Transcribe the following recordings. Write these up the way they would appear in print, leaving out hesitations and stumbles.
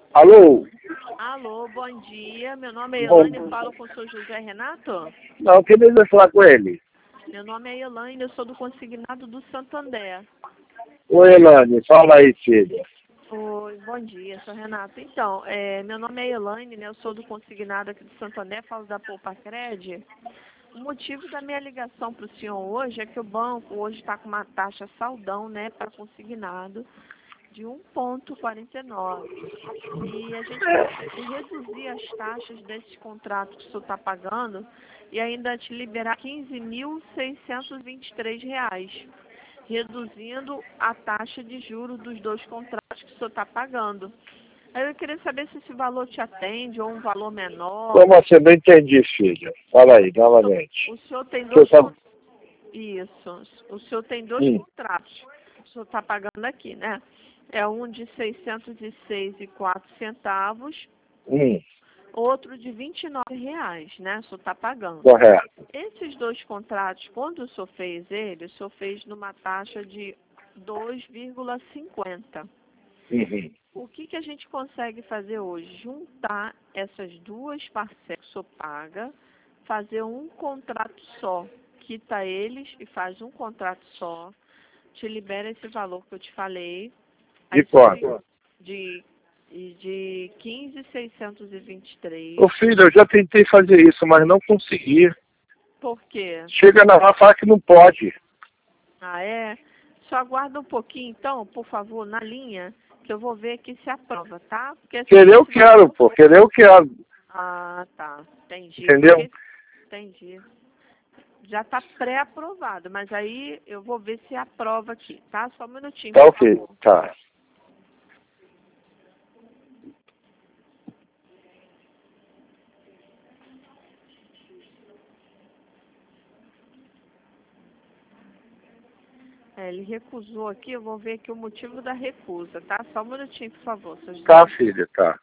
Alô? Alô, bom dia. Meu nome é Bom, Elaine, eu falo com o senhor José Renato. não, quem deseja falar com ele? Meu nome é Elaine, eu sou do consignado do Santander. Oi, Elane, fala aí, filha. Oi, bom dia, senhor Renato. Então, meu nome é Elaine, né? Eu sou do consignado aqui do Santander, falo da Poupa Cred. O motivo da minha ligação para o senhor hoje é que o banco hoje está com uma taxa saldão, né, para consignado de 1,49. E a gente consegue reduzir as taxas desses contratos que o senhor está pagando e ainda te liberar R$ 15.623, reduzindo a taxa de juros dos dois contratos que o senhor está pagando. Aí eu queria saber se esse valor te atende ou um valor menor. Como assim? Não entendi, filha. Fala aí, novamente. O senhor tem O senhor dois tá... Isso. O senhor tem dois contratos. O senhor está pagando aqui, né? É um de R$ 606,04, Hum, outro de R$ 29, né? O senhor está pagando. correto. Esses dois contratos, quando o senhor fez ele, o senhor fez numa taxa de 2,50. Uhum. O que a gente consegue fazer hoje? Juntar essas duas parcelas que o senhor paga, fazer um contrato só, quita eles e faz um contrato só, te libera esse valor que eu te falei. De Aí quanto? de 15.623. Ô, filho, eu já tentei fazer isso, mas não consegui. Por quê? Chega na hora e fala que não pode. Ah, é? Só aguarda um pouquinho, então, por favor, na linha, que eu vou ver aqui se aprova, tá? Porque assim, Querer eu esse valor... quero, pô. Querer eu quero. Ah, tá. Entendi. Entendeu? Entendi. Já está pré-aprovado, mas aí eu vou ver se aprova aqui, tá? Só um minutinho, Tá por ok. favor. Tá. Ele recusou aqui, eu vou ver aqui o motivo da recusa, tá? Só um minutinho, por favor, seu Tá, José. filha, tá.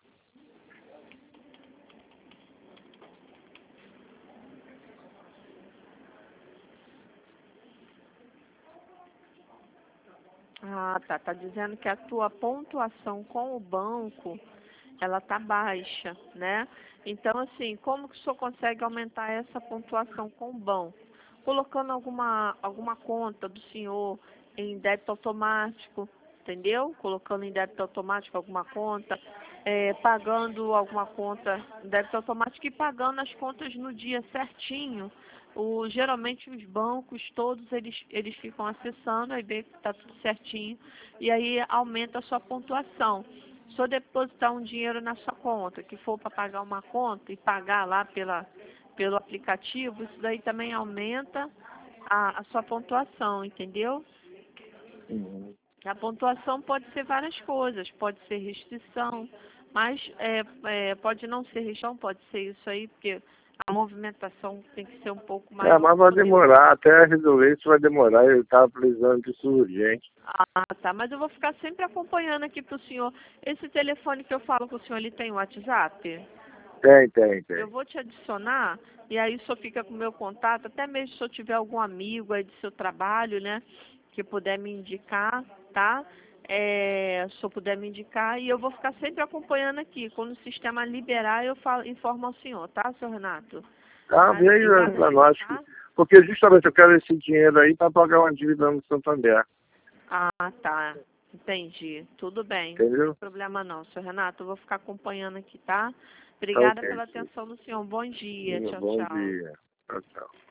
Ah, tá. Tá dizendo que a tua pontuação com o banco, ela tá baixa, né? Então, assim, como que o senhor consegue aumentar essa pontuação com o banco? Colocando alguma conta do senhor em débito automático, entendeu? Colocando em débito automático alguma conta, pagando alguma conta em débito automático e pagando as contas no dia certinho. Geralmente os bancos todos eles ficam acessando, aí vê que está tudo certinho e aí aumenta a sua pontuação. Se o senhor depositar um dinheiro na sua conta, que for para pagar uma conta e pagar lá pelo aplicativo, isso daí também aumenta a sua pontuação, entendeu? Uhum. A pontuação pode ser várias coisas, pode ser restrição, mas pode não ser restrição, pode ser isso aí, porque a movimentação tem que ser um pouco É, maior. mas vai demorar. Até resolver isso vai demorar. Eu tava precisando disso urgente. Ah, tá, mas eu vou ficar sempre acompanhando aqui pro senhor. Esse telefone que eu falo com o senhor, ele tem WhatsApp? Tem. Eu vou te adicionar e aí o senhor fica com o meu contato, até mesmo se eu tiver algum amigo aí do seu trabalho, né, que puder me indicar, tá? Se o senhor puder me indicar, e eu vou ficar sempre acompanhando aqui. Quando o sistema liberar, eu informo ao senhor, tá, senhor Renato? Tá, Mas veio obrigada pra aí, nós. tá? Porque justamente eu quero esse dinheiro aí para pagar uma dívida no Santander. Ah, tá. Entendi. Tudo bem. Não tem Entendeu? problema não, senhor Renato. Eu vou ficar acompanhando aqui, tá? Tá Obrigada ok, pela filho. atenção do senhor. Bom dia. Tchau, Bom tchau. dia. Tchau, tchau.